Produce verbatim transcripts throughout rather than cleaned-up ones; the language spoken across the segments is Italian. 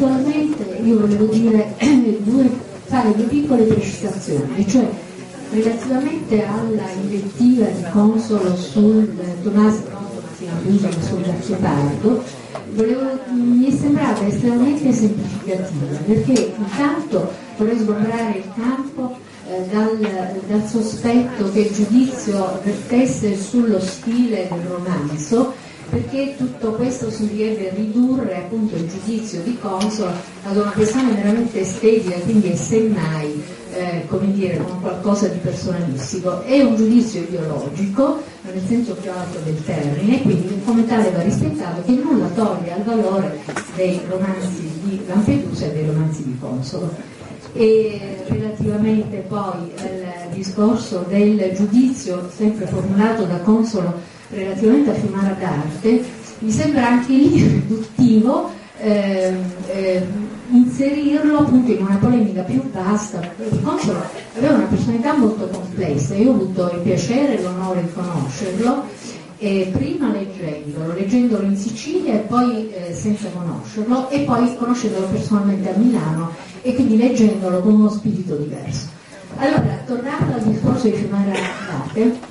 Concettualmente io volevo dire due, fare due piccole precisazioni, cioè relativamente alla invettiva di Consolo sul Tommaso, no, Tommasino Piusa, sul Gazzopardo, volevo, mi è sembrata estremamente semplificativa, perché intanto vorrei sgombrare il campo eh, dal, dal sospetto che il giudizio vertesse sullo stile del romanzo, perché tutto questo significherebbe ridurre appunto il giudizio di Consolo ad una questione veramente estetica, quindi è semmai eh, come dire, con qualcosa di personalistico. È un giudizio ideologico nel senso più alto del termine, quindi come tale va rispettato, che nulla toglie al valore dei romanzi di Lampedusa e dei romanzi di Consolo. E relativamente poi al discorso del giudizio sempre formulato da Consolo relativamente a Fiumara d'Arte, mi sembra anche lì riduttivo eh, eh, inserirlo appunto in una polemica più vasta, perché Consolo aveva una personalità molto complessa. Io ho avuto il piacere e l'onore di conoscerlo, eh, prima leggendolo, leggendolo in Sicilia e poi eh, senza conoscerlo, e poi conoscendolo personalmente a Milano e quindi leggendolo con uno spirito diverso. Allora, tornando al discorso di Fiumara d'Arte,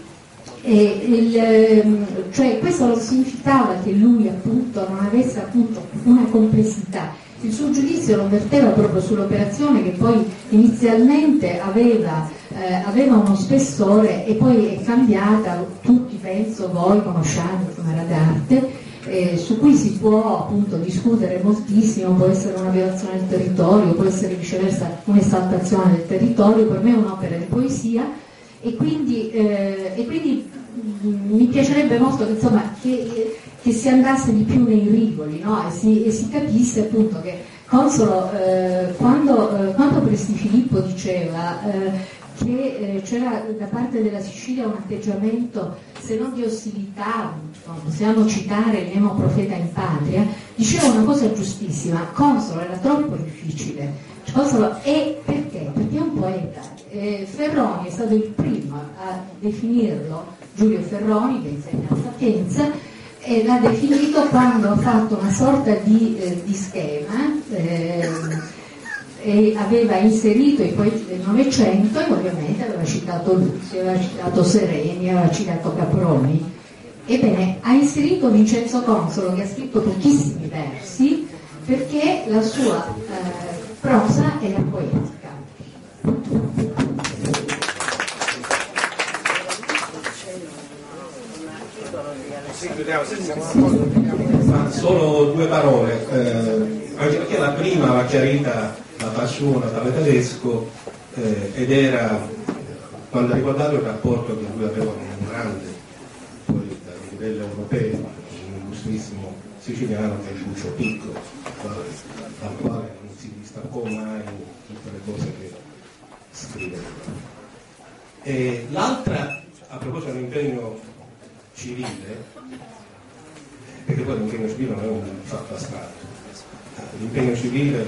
E il, cioè questo non significava che lui appunto non avesse appunto una complessità. Il suo giudizio lo verteva proprio sull'operazione, che poi inizialmente aveva, eh, aveva uno spessore e poi è cambiata. Tutti, penso, voi conosciate Fiumara d'Arte, eh, su cui si può appunto discutere moltissimo, può essere una violazione del territorio, può essere viceversa un'esaltazione del territorio. Per me è un'opera di poesia. E quindi, eh, e quindi mh, mi piacerebbe molto che, insomma, che, che si andasse di più nei rivoli, no? e, si, e si capisse appunto che Consolo, eh, quando, eh, quando Presti Filippo diceva eh, che eh, c'era da parte della Sicilia un atteggiamento, se non di ostilità, possiamo citare il nemo profeta in patria, diceva una cosa giustissima: Consolo era troppo difficile. Consolo è perché? Perché è un poeta. Eh, Ferroni è stato il primo a definirlo, Giulio Ferroni, che insegna a Sapienza, e l'ha definito quando ha fatto una sorta di, eh, di schema eh, e aveva inserito i poeti del Novecento, e ovviamente aveva citato Luzio, aveva citato Sereni, aveva citato Caproni. Ebbene, ha inserito Vincenzo Consolo, che ha scritto pochissimi versi, perché la sua eh, prosa era poetica. Ma solo due parole, eh, anche perché la prima l'ha chiarita la passione dalle tedesco eh, ed era quando ha riguardato il rapporto che lui aveva con un grande poeta a livello europeo, un illustrissimo siciliano che è Lucio Picco, dal quale non si distaccò mai tutte le cose che scriveva. E l'altra, a proposito dell'impegno civile, perché poi l'impegno civile non è un fatto astratto, l'impegno civile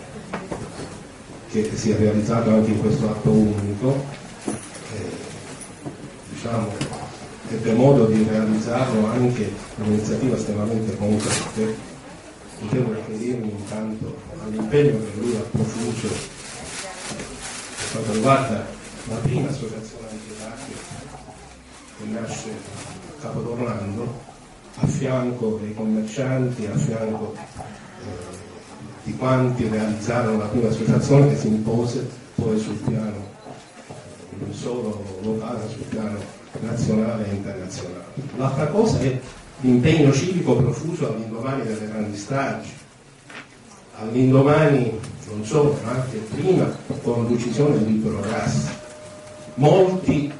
che si è realizzato anche in questo atto unico, eh, diciamo, ebbe modo di realizzarlo anche un'iniziativa estremamente concreta. Devo riferirmi intanto all'impegno che lui ha profuso per quanto riguarda la prima associazione antiracchio che nasce a Capodorlando, a fianco dei commercianti, a fianco eh, di quanti realizzarono la prima associazione, che si impose poi sul piano non solo locale, ma sul piano nazionale e internazionale. L'altra cosa è l'impegno civico profuso all'indomani delle grandi stragi, all'indomani non solo, ma anche prima, con l'uccisione di Libero Grassi. Molti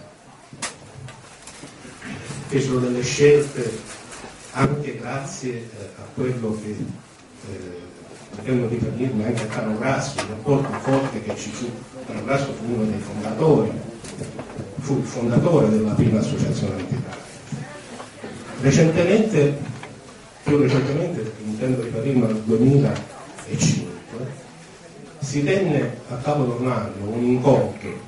fecero delle scelte anche grazie eh, a quello che eh, potevano riferirmi anche a Carlo Grasso, il rapporto forte che ci fu. Carlo Grasso fu uno dei fondatori, fu il fondatore della prima associazione antiracchio. Recentemente, più recentemente, intendo riferirmi al duemilacinque, si tenne a Capodorlando un incontro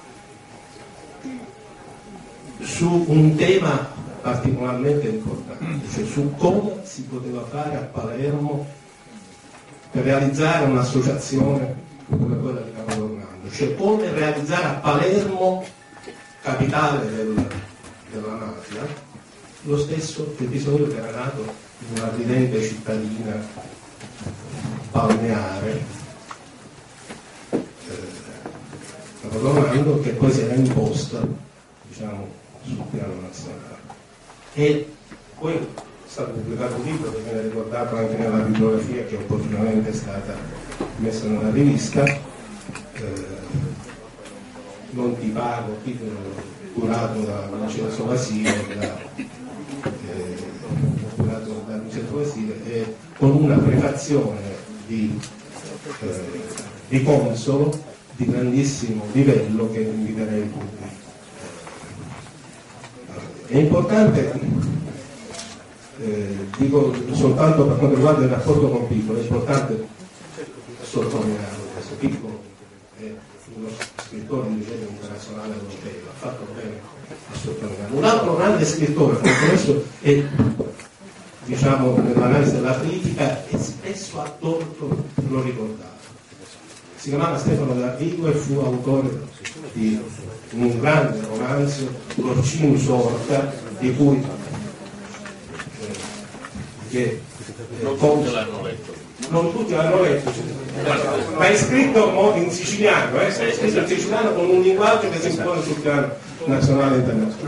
su un tema particolarmente importante, cioè su come si poteva fare a Palermo per realizzare un'associazione come quella di Capodornando, cioè come realizzare a Palermo, capitale del, della mafia, lo stesso episodio che era nato in una ridente cittadina balneare, eh, Capodornando, che poi si era imposta, diciamo, sul piano nazionale. E poi è stato pubblicato un libro che viene ricordato anche nella bibliografia che opportunamente è stata messa nella rivista, eh, Non ti pago, curato da Vincenzo Basile, da, eh, curato da Vincenzo Basile, e con una prefazione di, eh, di Consolo di grandissimo livello che inviterei tutti. È importante, eh, dico soltanto per quanto riguarda il rapporto con Piccolo, è importante sottolineare questo. Piccolo è uno scrittore di livello internazionale europeo, ha fatto bene a sottolineare. Un altro grande scrittore, questo è, diciamo, nell'analisi della critica, e spesso a torto lo ricordato. Si chiamava Stefano D'Arrigo e fu autore di un grande romanzo, L'Orcinus Orca, di cui eh, che, eh, non tutti l'hanno letto. Non tutti l'hanno letto, ma è scritto in siciliano, eh? È scritto in siciliano con un linguaggio che si impone sul piano nazionale e internazionale.